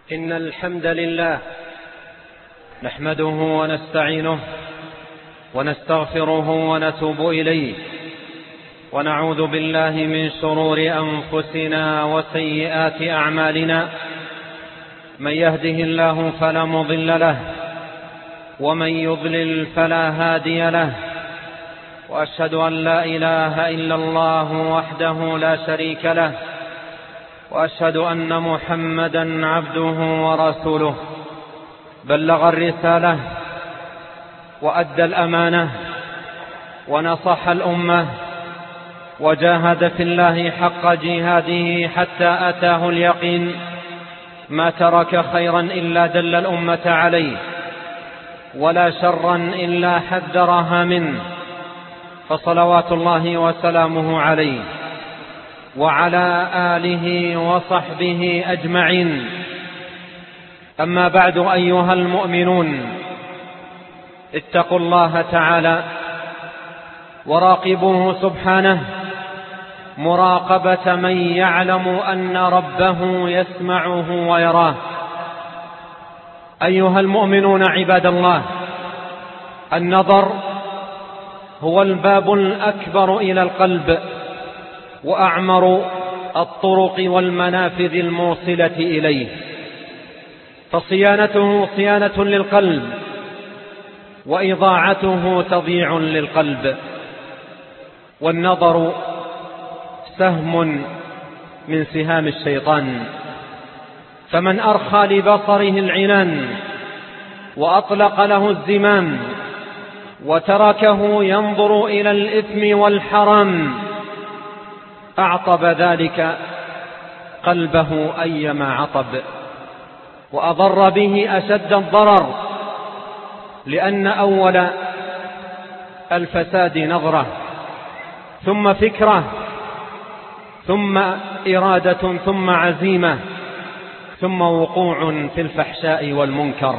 إن الحمد لله نحمده ونستعينه ونستغفره ونتوب إليه، ونعوذ بالله من شرور أنفسنا وسيئات أعمالنا. من يهده الله فلا مضل له، ومن يضلل فلا هادي له، وأشهد أن لا إله إلا الله وحده لا شريك له، وأشهد أن محمدا عبده ورسوله. بلغ الرسالة وأدى الأمانة ونصح الأمة، وجاهد في الله حق جهاده حتى أتاه اليقين. ما ترك خيرا إلا دل الأمة عليه، ولا شرا إلا حذرها منه، فصلوات الله وسلامه عليه وعلى آله وصحبه أجمعين. أما بعد، أيها المؤمنون، اتقوا الله تعالى وراقبوه سبحانه مراقبة من يعلم أن ربه يسمعه ويراه. أيها المؤمنون عباد الله، النظر هو الباب الأكبر إلى القلب، وأعمر الطرق والمنافذ الموصلة إليه، فصيانته صيانة للقلب، وإضاعته تضييع للقلب. والنظر سهم من سهام الشيطان، فمن أرخى لبصره العنان وأطلق له الزمام وتركه ينظر إلى الإثم والحرام، أعطب ذلك قلبه أيما عطب، وأضر به أشد الضرر، لأن أول الفساد نظرة، ثم فكرة، ثم إرادة، ثم عزيمة، ثم وقوع في الفحشاء والمنكر.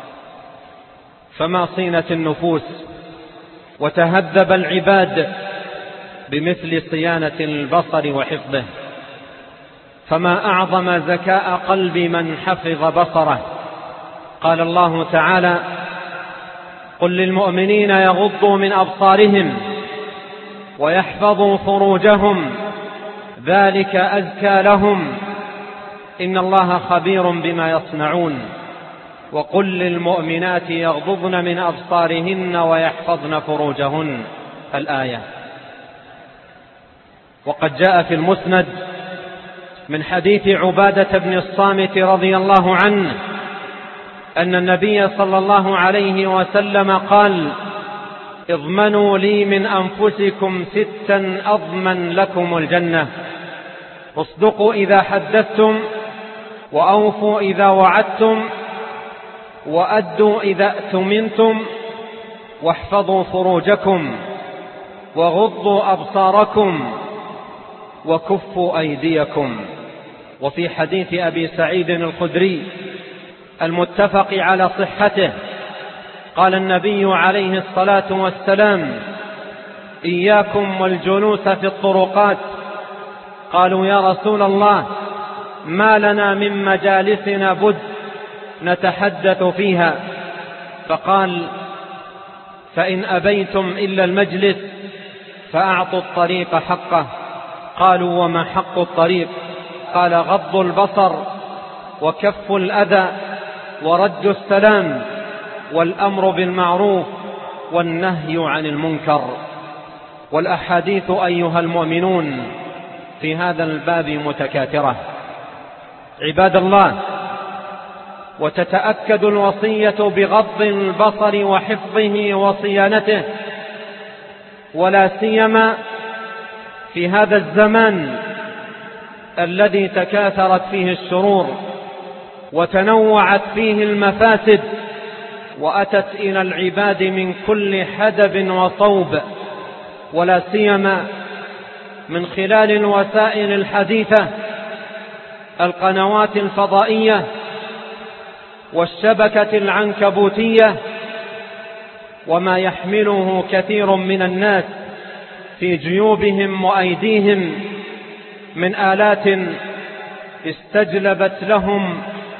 فما صينة النفوس وتهذب العباد بمثل صيانة البصر وحفظه، فما أعظم زكاء قلب من حفظ بصره. قال الله تعالى: قل للمؤمنين يغضوا من أبصارهم ويحفظوا فروجهم ذلك أزكى لهم إن الله خبير بما يصنعون. وقل للمؤمنات يغضضن من أبصارهن ويحفظن فروجهن. الآية. وقد جاء في المسند من حديث عبادة بن الصامت رضي الله عنه أن النبي صلى الله عليه وسلم قال: اضمنوا لي من أنفسكم 6 أضمن لكم الجنة: اصدقوا إذا حدثتم، وأوفوا إذا وعدتم، وأدوا إذا اؤتمنتم، واحفظوا فروجكم، وغضوا أبصاركم، وكفوا أيديكم. وفي حديث أبي سعيد الخدري المتفق على صحته قال النبي عليه الصلاة والسلام: إياكم والجلوس في الطرقات. قالوا: يا رسول الله، ما لنا من مجالسنا بد نتحدث فيها؟ فقال: فإن أبيتم إلا المجلس فأعطوا الطريق حقه. قالوا: وما حق الطريق؟ قال: غض البصر، وكف الأذى، ورد السلام، والأمر بالمعروف، والنهي عن المنكر. والأحاديث أيها المؤمنون في هذا الباب متكاثرة عباد الله، وتتأكد الوصية بغض البصر وحفظه وصيانته، ولا سيما في هذا الزمان الذي تكاثرت فيه الشرور وتنوعت فيه المفاسد، وأتت إلى العباد من كل حدب وصوب، ولا سيما من خلال الوسائل الحديثة، القنوات الفضائية والشبكة العنكبوتية، وما يحمله كثير من الناس في جيوبهم وأيديهم من آلات استجلبت لهم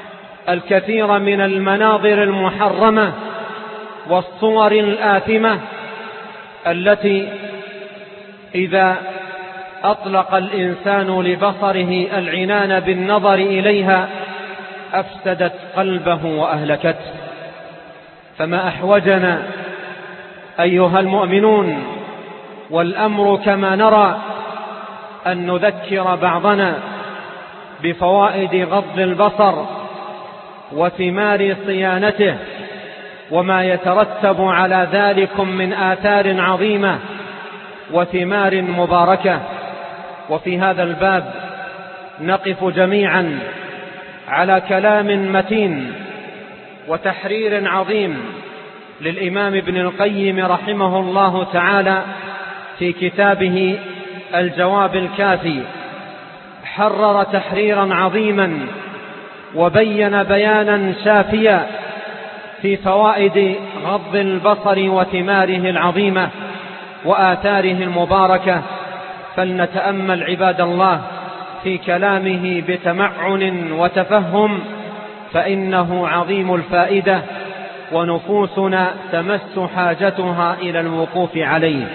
الكثير من المناظر المحرمة والصور الآثمة التي إذا أطلق الإنسان لبصره العنان بالنظر إليها أفسدت قلبه وأهلكته. فما أحوجنا أيها المؤمنون، والأمر كما نرى، أن نذكر بعضنا بفوائد غض البصر وثمار صيانته وما يترتب على ذلك من آثار عظيمة وثمار مباركة. وفي هذا الباب نقف جميعا على كلام متين وتحرير عظيم للإمام ابن القيم رحمه الله تعالى في كتابه الجواب الكافي. حرر تحريرا عظيما وبين بيانا شافيا في فوائد غض البصر وثماره العظيمة وآثاره المباركة. فلنتأمل عباد الله في كلامه بتمعن وتفهم، فإنه عظيم الفائدة ونفوسنا تمس حاجتها إلى الوقوف عليه.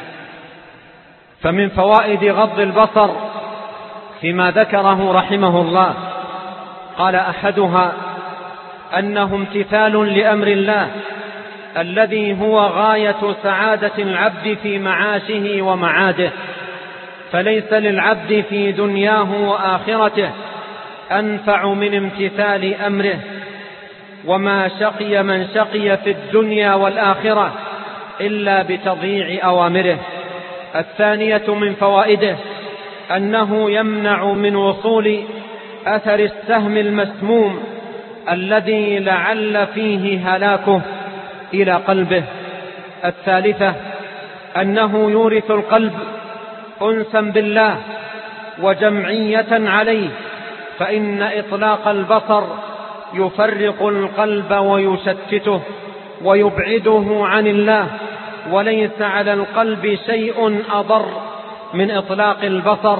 فمن فوائد غض البصر فيما ذكره رحمه الله قال: أحدها أنه امتثال لأمر الله الذي هو غاية سعادة العبد في معاشه ومعاده، فليس للعبد في دنياه وآخرته أنفع من امتثال أمره، وما شقي من شقي في الدنيا والآخرة إلا بتضييع أوامره. الثانية من فوائده أنه يمنع من وصول أثر السهم المسموم الذي لعل فيه هلاكه إلى قلبه. الثالثة أنه يورث القلب أنسا بالله وجمعية عليه، فإن إطلاق البصر يفرق القلب ويشتته ويبعده عن الله، وليس على القلب شيء أضر من إطلاق البصر،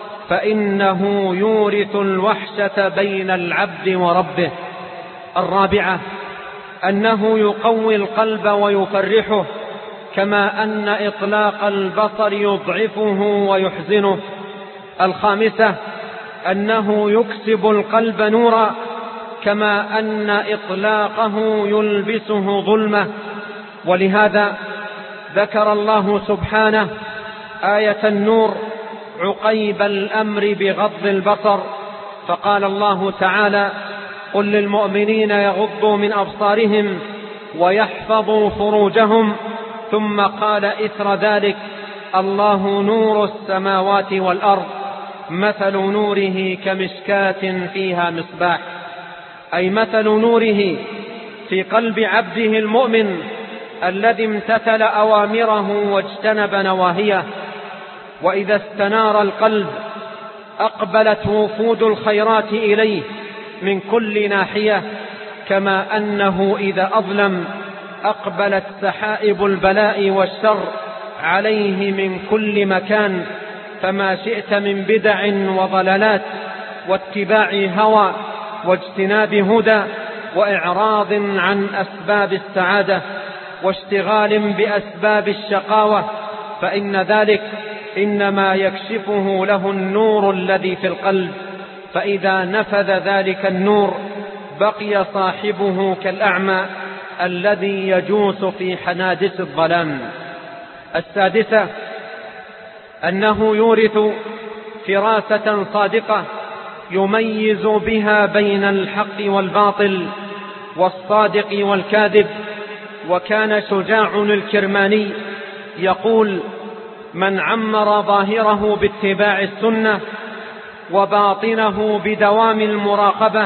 فإنه يورث الوحشة بين العبد وربه. الرابعة أنه يقوي القلب ويفرحه، كما أن إطلاق البصر يضعفه ويحزنه. الخامسة أنه يكسب القلب نورا، كما أن إطلاقه يلبسه ظلمة. ولهذا ذكر الله سبحانه آية النور عقيب الأمر بغض البصر، فقال الله تعالى: قل للمؤمنين يغضوا من أبصارهم ويحفظوا فروجهم، ثم قال إثر ذلك: الله نور السماوات والأرض مثل نوره كمشكاة فيها مصباح، أي مثل نوره في قلب عبده المؤمن الذي امتثل أوامره واجتنب نواهيه. وإذا استنار القلب أقبلت وفود الخيرات إليه من كل ناحية، كما أنه إذا أظلم أقبلت سحائب البلاء والشر عليه من كل مكان. فما شئت من بدع وضلالات واتباع هوى واجتناب هدى وإعراض عن أسباب السعادة واشتغال بأسباب الشقاوة، فإن ذلك إنما يكشفه له النور الذي في القلب، فإذا نفذ ذلك النور بقي صاحبه كالأعمى الذي يجوس في حنادس الظلام. السادسة أنه يورث فراسة صادقة يميز بها بين الحق والباطل والصادق والكاذب. وكان شجاع الكرماني يقول: من عمر ظاهره باتباع السنة وباطنه بدوام المراقبة،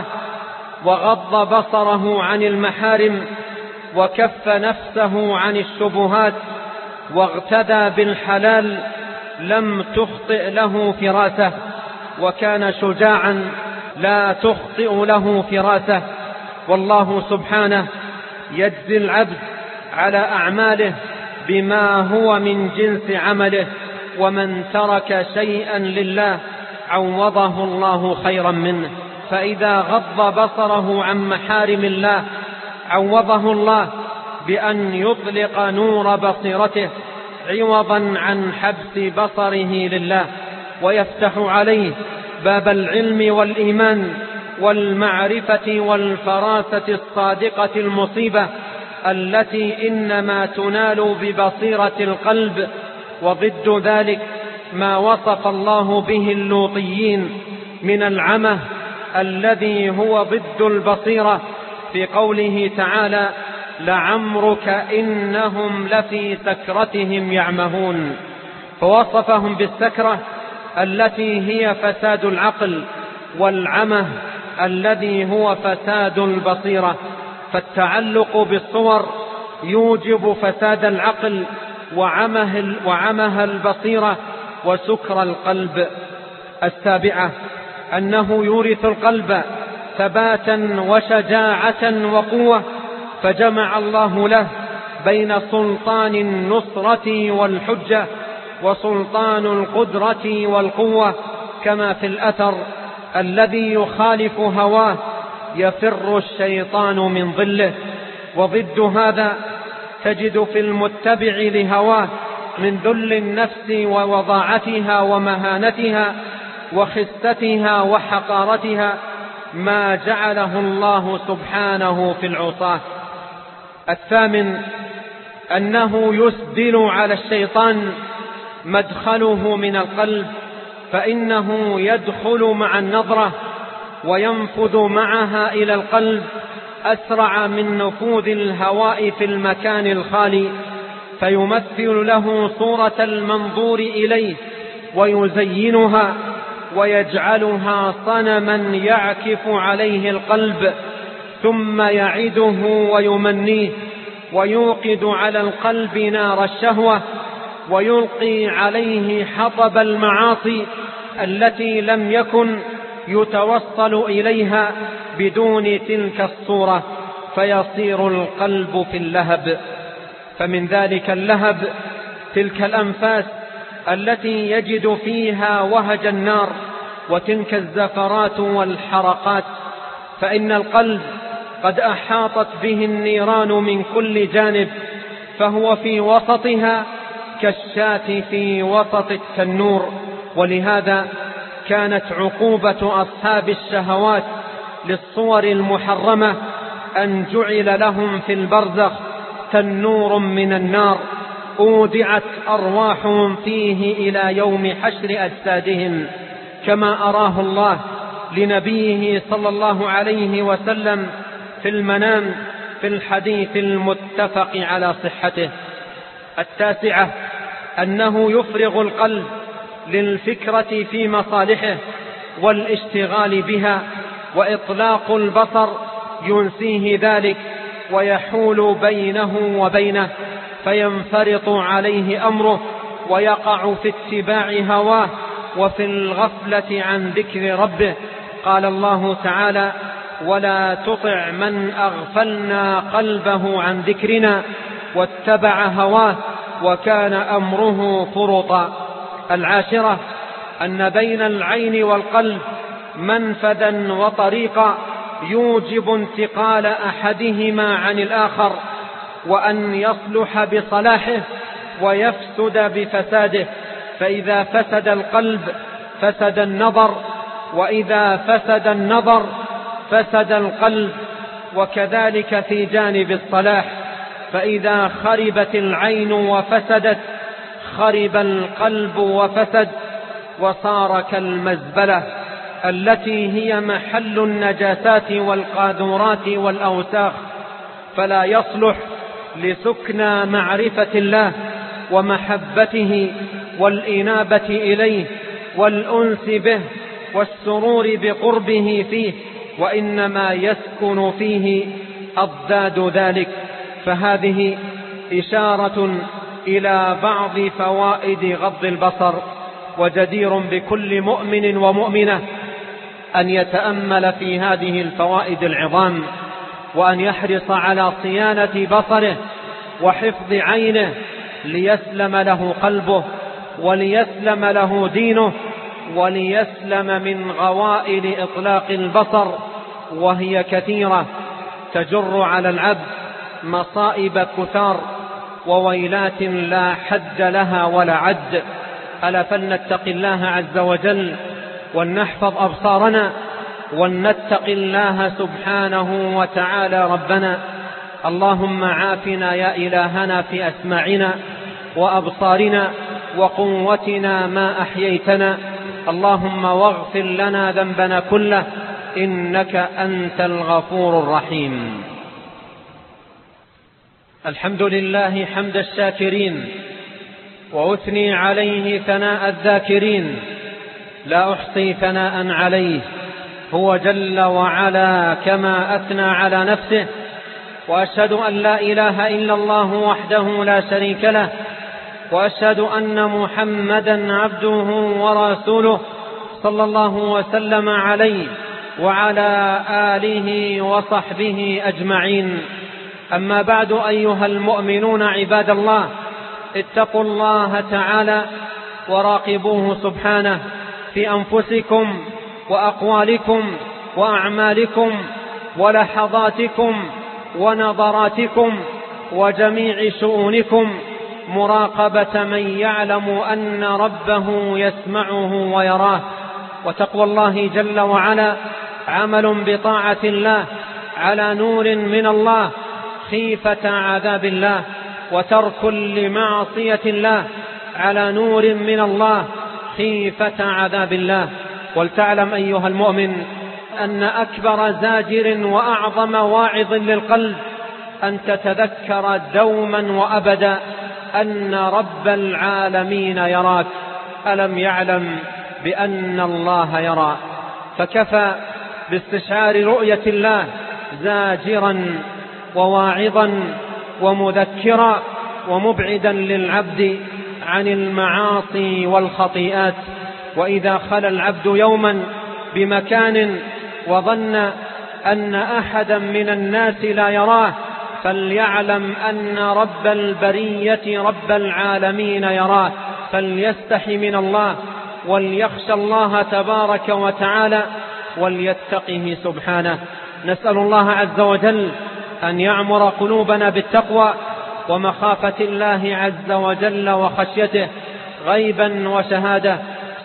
وغض بصره عن المحارم، وكف نفسه عن الشبهات، واغتدى بالحلال، لم تخطئ له فراسة. وكان شجاعا لا تخطئ له فراسة. والله سبحانه يجزي العبد على أعماله بما هو من جنس عمله، ومن ترك شيئا لله عوضه الله خيرا منه. فإذا غض بصره عن محارم الله عوضه الله بأن يطلق نور بصيرته عوضا عن حبس بصره لله، ويفتح عليه باب العلم والإيمان والمعرفة والفراسة الصادقة المصيبة التي إنما تنال ببصيرة القلب. وضد ذلك ما وصف الله به اللوطيين من العمى الذي هو ضد البصيرة في قوله تعالى: لعمرك إنهم لفي سكرتهم يعمهون. فوصفهم بالسكرة التي هي فساد العقل، والعمى الذي هو فساد البصيرة. فالتعلق بالصور يوجب فساد العقل وعمه البصيرة وسكر القلب. السابعة أنه يورث القلب ثباتا وشجاعة وقوة، فجمع الله له بين سلطان النصرة والحجة وسلطان القدرة والقوة، كما في الأثر: الذي يخالف هواه يفر الشيطان من ظله. وضد هذا تجد في المتبع لهواه من ذل النفس ووضاعتها ومهانتها وخستها وحقارتها ما جعله الله سبحانه في العصاة. الثامن أنه يسدل على الشيطان مدخله من القلب، فإنه يدخل مع النظرة وينفذ معها إلى القلب أسرع من نفوذ الهواء في المكان الخالي، فيمثل له صورة المنظور إليه ويزينها ويجعلها صنما يعكف عليه القلب، ثم يعده ويمنيه ويوقد على القلب نار الشهوة ويلقي عليه حطب المعاصي التي لم يكن يتوصل إليها بدون تلك الصورة، فيصير القلب في اللهب. فمن ذلك اللهب تلك الأنفاس التي يجد فيها وهج النار وتلك الزفرات والحرقات، فإن القلب قد أحاطت به النيران من كل جانب، فهو في وسطها كالشاة في وسط التنور. ولهذا كانت عقوبة أصحاب الشهوات للصور المحرمة أن جعل لهم في البرزخ تنور من النار أودعت أرواحهم فيه إلى يوم حشر أجسادهم، كما أراه الله لنبيه صلى الله عليه وسلم في المنام في الحديث المتفق على صحته. التاسعة أنه يفرغ القلب للفكرة في مصالحه والاشتغال بها، وإطلاق البصر ينسيه ذلك ويحول بينه وبينه، فينفرط عليه أمره ويقع في اتباع هواه وفي الغفلة عن ذكر ربه. قال الله تعالى: ولا تطع من أغفلنا قلبه عن ذكرنا واتبع هواه وكان أمره فرطا. العاشرة أن بين العين والقلب منفذا وطريقا يوجب انتقال أحدهما عن الآخر، وأن يصلح بصلاحه ويفسد بفساده، فإذا فسد القلب فسد النظر، وإذا فسد النظر فسد القلب. وكذلك في جانب الصلاح، فإذا خربت العين وفسدت خرب القلب وفسد، وصار كالمزبلة التي هي محل النجاسات والقاذورات والأوساخ، فلا يصلح لسكنى معرفة الله ومحبته والإنابة إليه والأنس به والسرور بقربه فيه، وإنما يسكن فيه أضداد ذلك. فهذه إشارة إلى بعض فوائد غض البصر، وجدير بكل مؤمن ومؤمنة أن يتأمل في هذه الفوائد العظام، وأن يحرص على صيانة بصره وحفظ عينه ليسلم له قلبه وليسلم له دينه، وليسلم من غوائل إطلاق البصر، وهي كثيرة تجر على العبد مصائب كثار وويلات لا حد لها ولا عد. ألا فلنتق الله عز وجل ولنحفظ أبصارنا ولنتق الله سبحانه وتعالى ربنا. اللهم عافنا يا إلهنا في أسماعنا وأبصارنا وقوتنا ما أحييتنا. اللهم واغفر لنا ذنبنا كله إنك أنت الغفور الرحيم. الحمد لله حمد الشاكرين، وأثني عليه ثناء الذاكرين، لا أحصي ثناء عليه، هو جل وعلا كما أثنى على نفسه. وأشهد أن لا إله إلا الله وحده لا شريك له، وأشهد أن محمدا عبده ورسوله صلى الله وسلم عليه وعلى آله وصحبه أجمعين. أما بعد، أيها المؤمنون عباد الله، اتقوا الله تعالى وراقبوه سبحانه في أنفسكم وأقوالكم وأعمالكم ولحظاتكم ونظراتكم وجميع شؤونكم، مراقبة من يعلم أن ربه يسمعه ويراه. وتقوى الله جل وعلا عمل بطاعة الله على نور من الله خيفة عذاب الله، وترك لمعصية الله على نور من الله خيفة عذاب الله. ولتعلم أيها المؤمن أن أكبر زاجر وأعظم واعظ للقلب أن تتذكر دوما وأبدا أن رب العالمين يراك. ألم يعلم بأن الله يرى؟ فكفى باستشعار رؤية الله زاجرا وواعظا ومذكرا ومبعدا للعبد عن المعاصي والخطيئات. وإذا خلى العبد يوما بمكان وظن أن أحدا من الناس لا يراه، فليعلم أن رب البرية رب العالمين يراه، فليستحي من الله وليخشى الله تبارك وتعالى وليتقه سبحانه. نسأل الله عز وجل أن يعمر قلوبنا بالتقوى ومخافة الله عز وجل وخشيته غيبا وشهادة،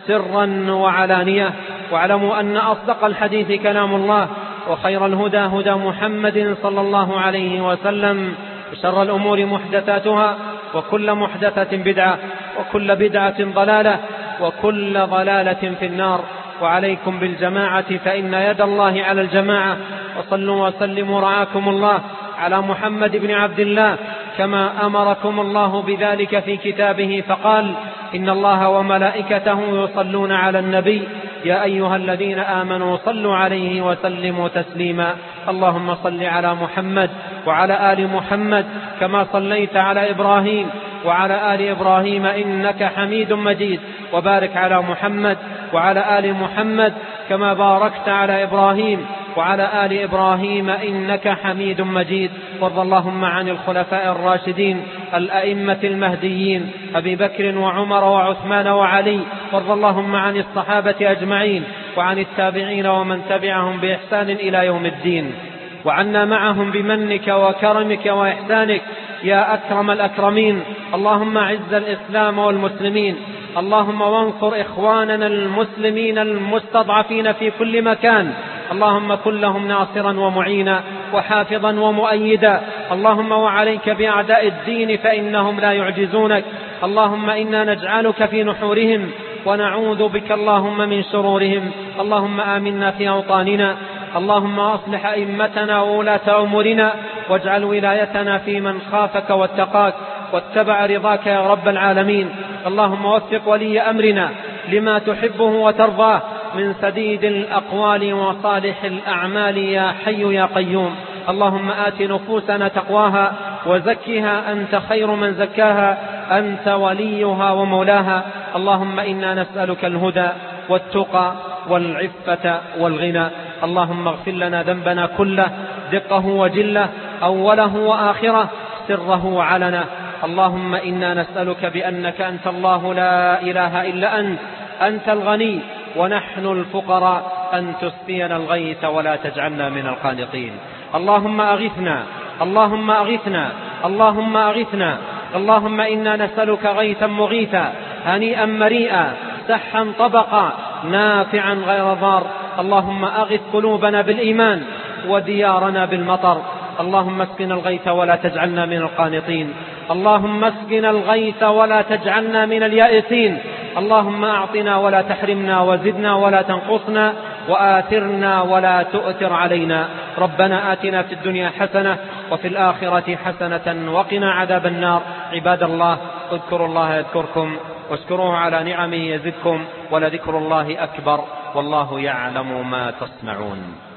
سرا وعلانية. واعلموا أن أصدق الحديث كلام الله، وخير الهدى هدى محمد صلى الله عليه وسلم، وشر الأمور محدثاتها، وكل محدثة بدعة، وكل بدعة ضلالة، وكل ضلالة في النار. وعليكم بالجماعة فإن يد الله على الجماعة. وصلوا وسلموا رعاكم الله على محمد بن عبد الله كما أمركم الله بذلك في كتابه، فقال: إن الله وملائكته يصلون على النبي يا أيها الذين آمنوا صلوا عليه وسلموا تسليما. اللهم صل على محمد وعلى آل محمد كما صليت على إبراهيم وعلى آل إبراهيم إنك حميد مجيد، وبارك على محمد وعلى آل محمد كما باركت على إبراهيم وعلى آل إبراهيم إنك حميد مجيد. وارض اللهم عن الخلفاء الراشدين الأئمة المهديين أبي بكر وعمر وعثمان وعلي. وارض اللهم عن الصحابة أجمعين وعن التابعين ومن تبعهم بإحسان إلى يوم الدين، وعنا معهم بمنك وكرمك وإحسانك يا أكرم الأكرمين. اللهم أعز الإسلام والمسلمين، اللهم وانصر إخواننا المسلمين المستضعفين في كل مكان، اللهم كن لهم ناصرا ومعينا وحافظا ومؤيدا. اللهم وعليك بأعداء الدين فإنهم لا يعجزونك. اللهم إنا نجعلك في نحورهم ونعوذ بك اللهم من شرورهم. اللهم آمنا في أوطاننا، اللهم أصلح أئمتنا وولاة أمورنا، واجعل ولايتنا في من خافك واتقاك واتبع رضاك يا رب العالمين. اللهم وفق ولي أمرنا لما تحبه وترضاه من سديد الأقوال وصالح الأعمال يا حي يا قيوم. اللهم آت نفوسنا تقواها وزكها أنت خير من زكاها، أنت وليها ومولاها. اللهم إنا نسألك الهدى والتقى والعفة والغنى. اللهم اغفر لنا ذنبنا كله، دقه وجله، أوله وآخره، سره وعلنه. اللهم إنا نسألك بأنك أنت الله لا إله إلا أنت أنت الغني ونحن الفقراء، أن تسقينا الغيث ولا تجعلنا من القانطين. اللهم أغثنا، اللهم أغثنا، اللهم أغثنا. اللهم إنا نسألك غيثا مغيثا هنيئا مريئا سحا طبقا نافعا غير ضار. اللهم أغث قلوبنا بالإيمان وديارنا بالمطر. اللهم اسقنا الغيث ولا تجعلنا من القانطين. اللهم اسقنا الغيث ولا تجعلنا من اليائسين. اللهم أعطنا ولا تحرمنا، وزدنا ولا تنقصنا، وآثرنا ولا تؤثر علينا. ربنا آتنا في الدنيا حسنة وفي الآخرة حسنة وقنا عذاب النار. عباد الله، اذكروا الله يذكركم، واشكروه على نعمه يزدكم، ولذكر الله أكبر، والله يعلم ما تصنعون.